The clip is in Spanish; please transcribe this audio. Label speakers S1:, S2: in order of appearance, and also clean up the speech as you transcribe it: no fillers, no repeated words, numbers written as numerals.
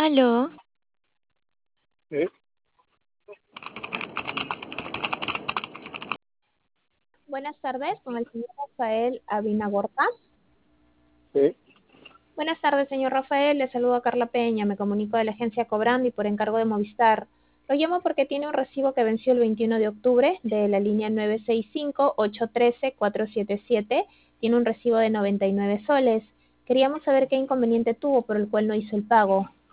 S1: Aló,
S2: Sí,
S3: Buenas tardes, con el señor Rafael Abinagorta.
S2: sí.
S3: Buenas tardes, señor Rafael. Le saludo a Carla Peña. Me comunico de la agencia Cobrando y por encargo de Movistar. Lo llamo porque tiene un recibo que venció el 21 de octubre de la línea 965-813-477. Tiene un recibo de 99 soles. Queríamos saber qué inconveniente tuvo por el cual no hizo el pago.